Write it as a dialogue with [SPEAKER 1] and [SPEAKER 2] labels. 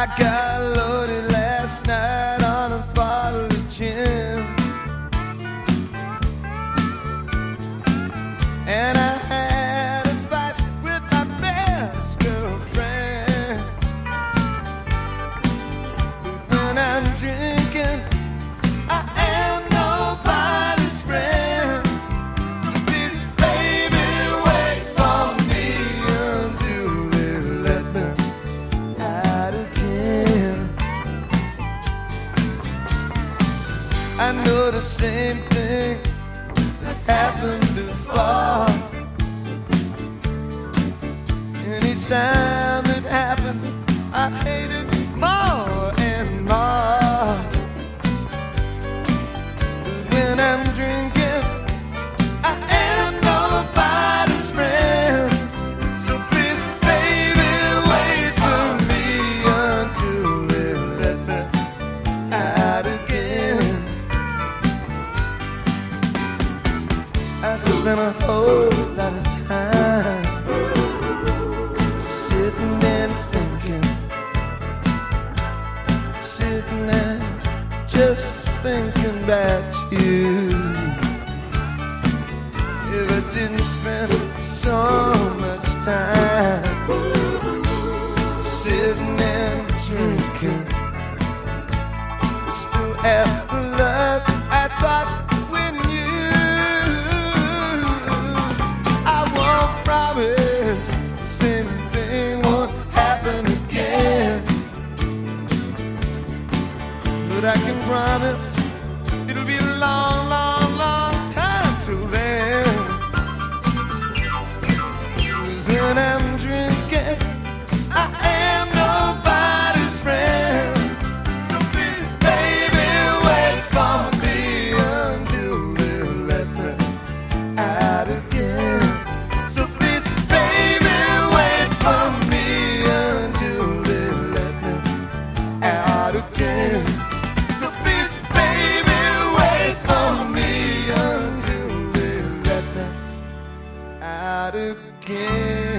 [SPEAKER 1] I got loaded last night on a bottle of gin, and I had a fight with my best girlfriend. But when I'm drinking, I am nobody's friend. So please, baby, wait for me until they let me out again. I know the same thing that's happened before, and each time it happens, I hate it more and more. But when I'm drinking, I am nobody's friend. So please, baby, wait for me until they let me out again. I spent a whole lot of time sitting and thinking, sitting and just thinking about you. If I didn't spend so much time sitting and drinking, still have the love I thought when you, I won't promise the same thing won't happen again, but I can promise it'll be a long, long, long time till then. 'Cause when I'm drinking, I am nobody's friend. So please, baby, wait for me until they let me out again. So please, baby, wait for me until they let me out again. So please, baby, wait for me until they let me out again.